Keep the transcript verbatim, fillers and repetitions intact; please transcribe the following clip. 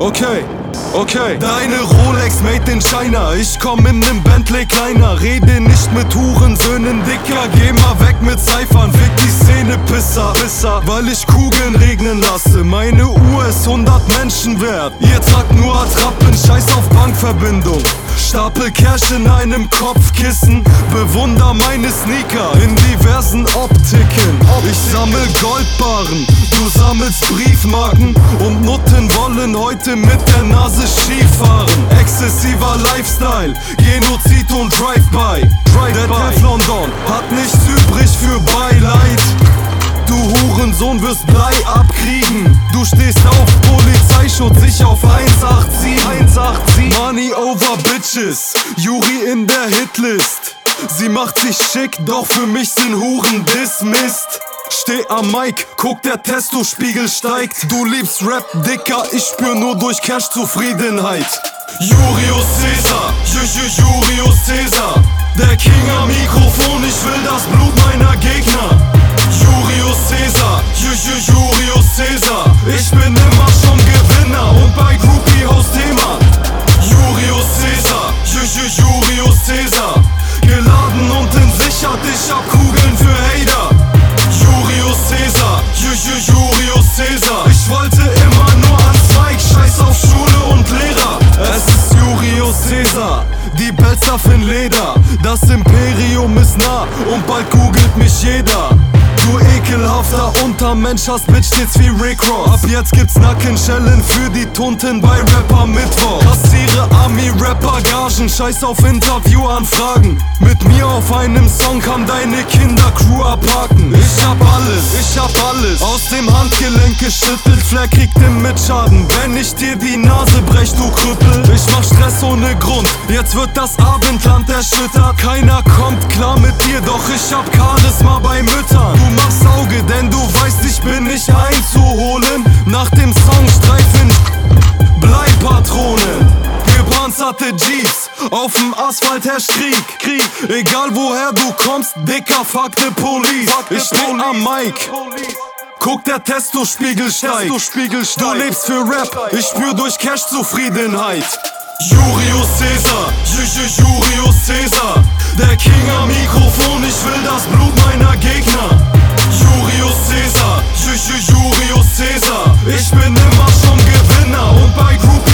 Okay, okay. Deine Rolex made in China, ich komm in nem Bentley kleiner. Rede nicht mit Hurensöhnen, Dicker, geh mal weg mit Cyphern. Fick die Szene, Pisser, Pisser, weil ich Kugeln regnen lasse. Meine Uhr ist hundert Menschen wert. Ihr tragt nur Attrappen, scheiß auf Bankverbindung. Stapel Cash in einem Kopfkissen, bewunder meine Sneaker in diversen Optiken. Ich sammel Goldbarren, du sammelst Briefmarken und Nutten wollen heute mit der Nase Skifahren. Exzessiver Lifestyle, Genozid und Drive-by. Der Teflon Don hat nichts übrig für Beileid. Du Hurensohn wirst Blei abkriegen. Du stehst auf Polizeischutz, ich auf eins acht sieben. Money over Bitches, Juri in der Hitlist. Sie macht sich schick, doch für mich sind Huren dismissed. Steh am Mic, guck der Testo-Spiegel steigt. Du liebst Rap, Dicker, ich spür nur durch Cash Zufriedenheit. Julius Caesar, Juju Julius Caesar. Der King am Mikrofon, ich will das Blut meiner Gegner. Julius Caesar, Juju Julius Caesar. Ich bin immer schon Gewinner und bei Groupie Host Thema. Julius Caesar, Juju Julius Caesar. Geladen und entsichert, ich hab Kugeln für Hater. Julius Caesar, Juju Julius Caesar. Ich wollte immer nur an Zweig, scheiß auf Schule und Lehrer. Es ist Julius Caesar, die Belzerf in Leder. Das Imperium ist nah und bald googelt mich jeder. Du ekelhafter Untermensch, hast Bitch stets wie Rick Ross. Ab jetzt gibt's Nackenschellen für die Tunten bei Rapper Mittwoch. Kassiere Ami-Rapper Gagen, scheiß auf Interviewanfragen. Mit mir auf einem Song kann deine Kindercrew abhaken. Ich hab alles, ich hab alles aus dem Handgelenk geschüttelt. Flair kriegt den Mitschaden, wenn ich dir die Nase brech, du Krüppel. Ich mach Stress ohne Grund, jetzt wird das Abendland erschüttert. Keiner kommt klar mit dir, doch ich hab Charisma bei Müttern. Du machst Auge, denn du weißt, ich bin nicht einzuholen. Nach dem Songstreifen Bleipatronen, gepanzerte Jeeps, auf'm Asphalt herrscht Krieg, Krieg. Egal woher du kommst, Dicker, fuck the police. Ich steh am Mic, guck der Testo-Spiegel steigt. Du lebst für Rap, ich spür durch Cash Zufriedenheit. Julius Caesar, Juju Julius Caesar. Der King am Mikrofon, ich will das Blut meiner Gegner. Julius Caesar, Juju Julius Caesar. Ich bin immer schon Gewinner und bei Group